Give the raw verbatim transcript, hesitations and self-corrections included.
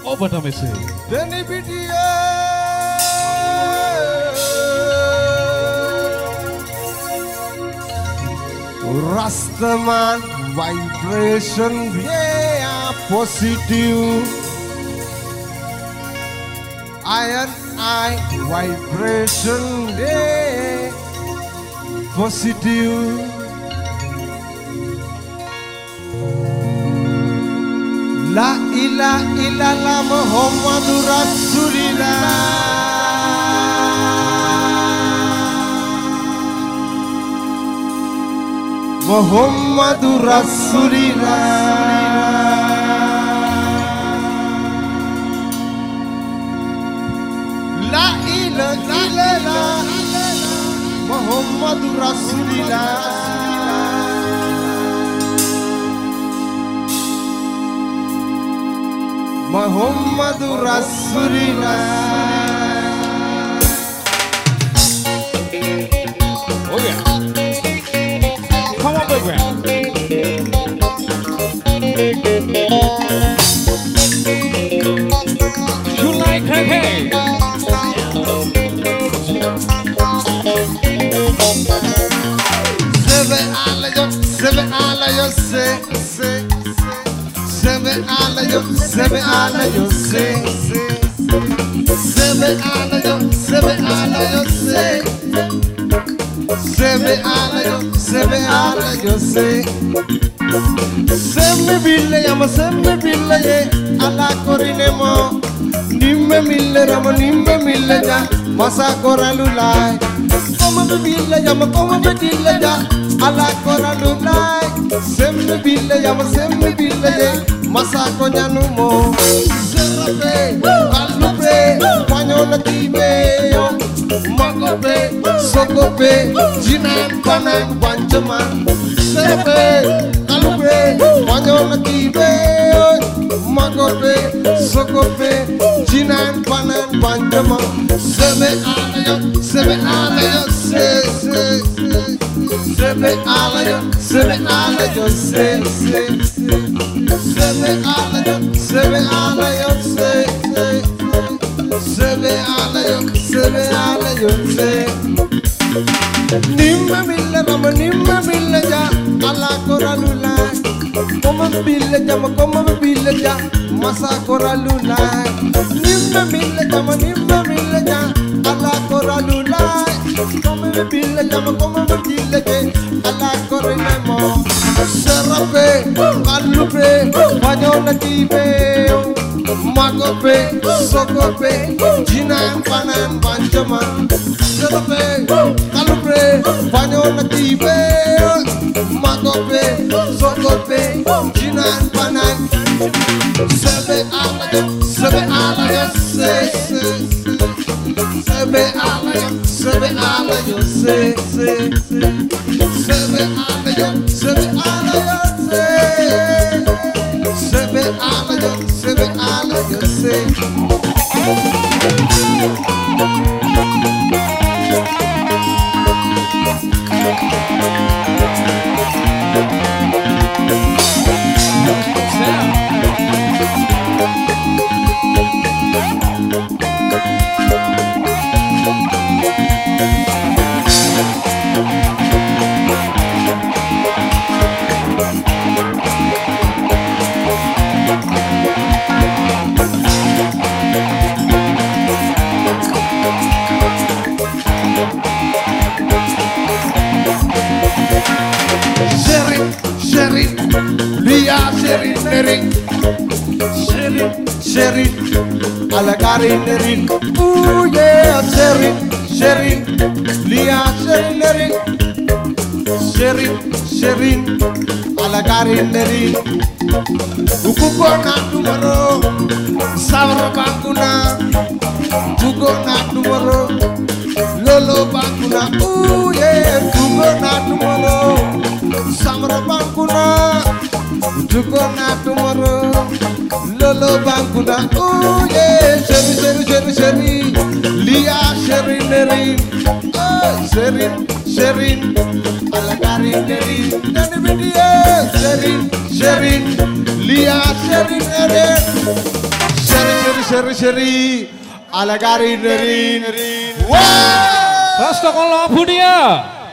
ඔබට මෙසේ දෙනි පිටියේ Rastaman vibration yeah positive Iron eye vibration yeah positive La ilaha illallah Muhammadur Rasulullah Muhammadur Rasulullah La ilaha illallah Muhammadur Rasulullah Muhammadur Rasulullah Oh yeah. Come on, background. You like hey hey. Seven alayo, seven alayo, say, say, seven alayo, seven alayo, say, say, seven alayo, seven alayo, say. Seven alayo, seven alayo, say. Semme bille yama, semme bille ye, ala korine mo. Nimme mille ramo, nimme mille ja, masa koralulai. Koma bille yama, koma bille ja, ala koralulai. Semme bille yama, semme bille ye, masa konyanumo. Serape, kalupe, panyola tibe yo. Magope, sogope, jinan panan banjaman. Serape, kalupe, panyola tibe yo. Magope, sogope, jinan panan banjaman. Sebe alayo, sebe alayo, se se se. Sebe alayo, sebe alayo, se se se. Sebe alayo, sebe alayo, se se. Sebe alayo, sebe alayo, se. Nimma mille rama, nimma mille ja, ala koralula. Koma bille jama, koma bille ja, masa koralula. Nimma mille jama, nimma mille ja, ala koralula. Koma bille jama, koma bille ja, ala koralemo. Serape, kalupe, panyola tibe. Magope, sogope, jinan panan banjaman. Serape, kalupe, panyola tibe. Magope, sogope, jinan panan. Sebe alayo, sebe alayo, se se. Sebe alayo, sebe alayo, se se. Sebe alayo, sebe alayo, se. Sebe alayo, sebe alayo, se. Sherin, Sherin, Lia Sherin, Sherin, Sherin, Sherin, Alagarin, Sherin, ooh yeah, Sherin, Sherin, Lia Sherin, Sherin, Sherin, Alagarin, Sherin, Ukukona tomorrow, Savra Bakuna, Ukukona tomorrow, Lolo Bakuna, ooh yeah, Ukukona tomorrow. Samra Bankuna, Tukona tomorrow, Lolo Bankuna, oh yeah, Sherry, Sherry, Sherry, Sherry, Lia Sherry, Neri, oh Sherry, Sherry, Alagari, Neri, Nani Video, Sherry, Sherry, Lia Sherry, Neri, Sherry. seri-seri ala garin-garin. Basta con la Budia.